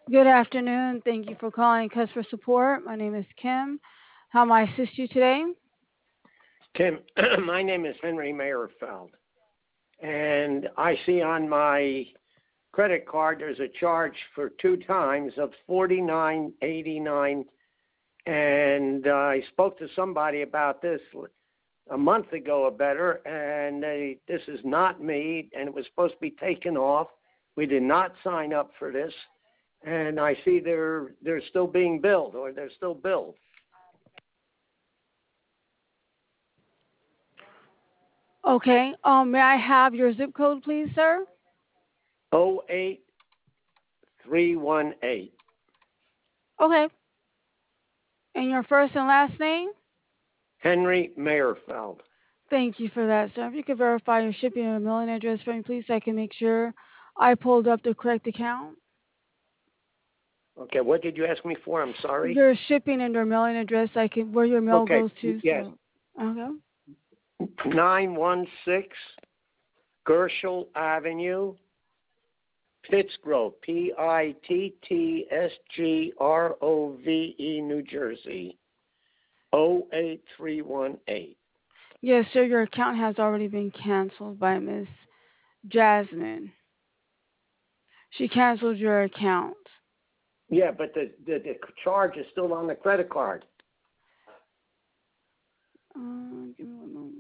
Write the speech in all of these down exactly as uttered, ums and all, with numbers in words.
Good afternoon. Thank you for calling customer support. My name is Kim. How may I assist you today? Tim, my name is Henry Mayerfeld, and I see on my credit card there's a charge for two times of forty-nine eighty-nine, and uh, I spoke to somebody about this a month ago or better, and they, this is not me, and it was supposed to be taken off. We did not sign up for this, and I see they're they're still being billed, or they're still billed. Okay. Um, may I have your zip code, please, sir? Oh eight three one eight. Okay. And your first and last name? Henry Mayerfeld. Thank you for that, sir. If you could verify your shipping and mailing address for me, please, so I can make sure I pulled up the correct account. Okay, what did you ask me for? I'm sorry. Your shipping and your mailing address, I can where your mail Okay, goes to. yes. So, okay. nine one six Gershel Avenue, Pittsgrove, P I T T S G R O V E, New Jersey, oh eight three one eight. Yes, sir. Your account has already been canceled by Miss Jasmine. She canceled your account. Yeah, but the, the, the charge is still on the credit card. Uh, give me one moment.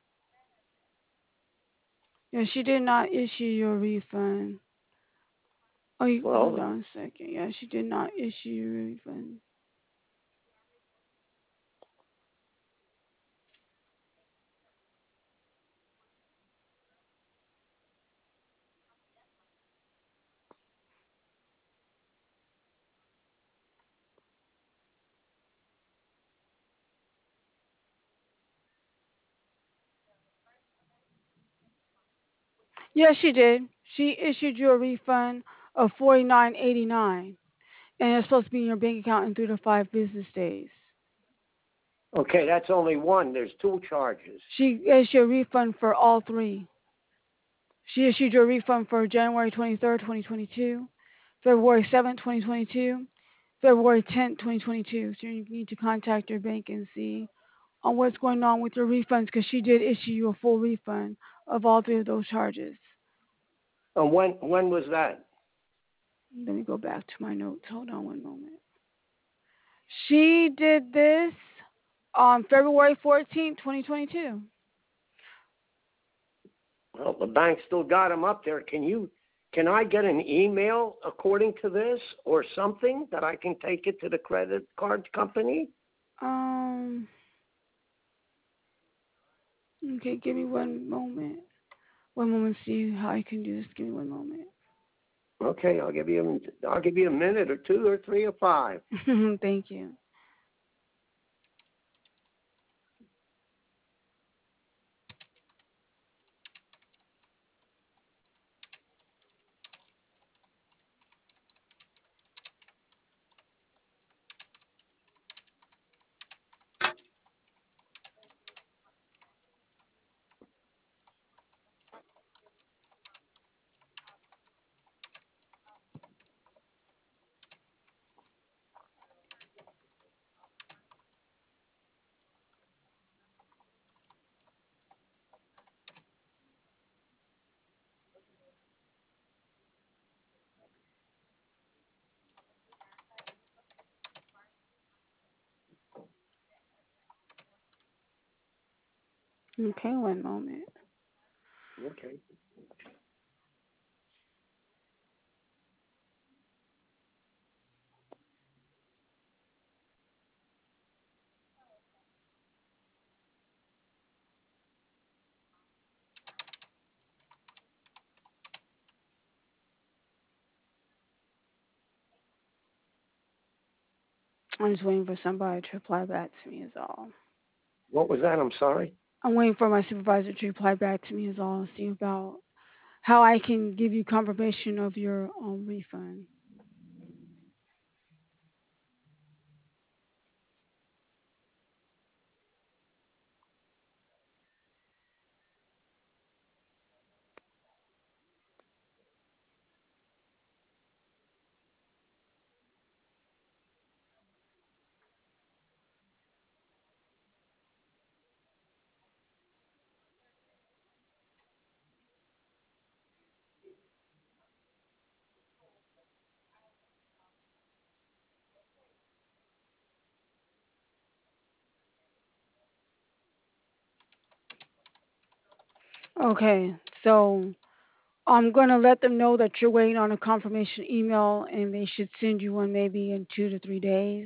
Yeah, she did not issue your refund. Oh, you, hold Well, on a second. Yeah, she did not issue your refund. Yes, she did. She issued you a refund of forty nine eighty nine, and it's supposed to be in your bank account in three to five business days. okay, that's only one. There's two charges. She issued a refund for all three. She issued you a refund for January twenty third, twenty twenty two, February seventh, twenty twenty two, February tenth, twenty twenty two. So you need to contact your bank and see on what's going on with your refunds because she did issue you a full refund of all three of those charges. And when when was that? Let me go back to my notes. Hold on one moment. She did this on February fourteenth, twenty twenty-two. Well, the bank still got them up there. Can you, can I get an email according to this or something that I can take it to the credit card company? Um, okay, give me one moment. One moment, see how I can do this. Give me one moment. Okay, I'll give you, I'll give you a minute or two or three or five. Thank you. Okay, one moment. Okay. I'm just waiting for somebody to reply back to me is all. What was that? I'm sorry. I'm waiting for my supervisor to reply back to me is all. See about how I can give you confirmation of your um, refund. Okay, so I'm going to let them know that you're waiting on a confirmation email and they should send you one maybe in two to three days.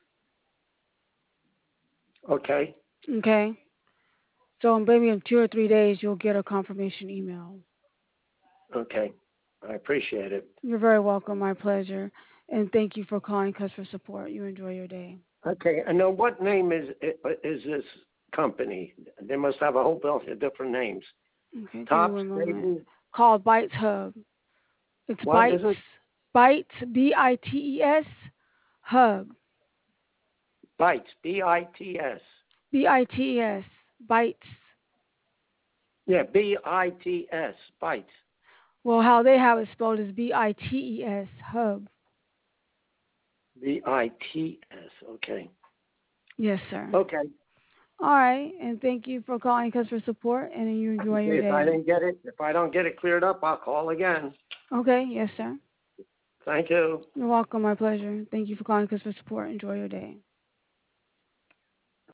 Okay. Okay? So maybe in two or three days you'll get a confirmation email. Okay. I appreciate it. You're very welcome. My pleasure. And thank you for calling Customer Support. You enjoy your day. Okay. And now what name is is this company? They must have a whole bunch of different names. Okay, give me Top one moment. Stable. Called Bytes Hub. It's What is Bytes, it? Bytes, B I T E S, Hub. Bites. B I T S. B I T E S, Bytes. Yeah, B I T S. Bites. Well, how they have it spelled is B I T E S, Hub. B I T S. Okay. Yes, sir. Okay. All right, and thank you for calling Customer Support, and you enjoy your If I day. didn't get it, if I don't get it cleared up, I'll call again. Okay, yes, sir. Thank you. You're welcome. My pleasure. Thank you for calling Customer Support. Enjoy your day.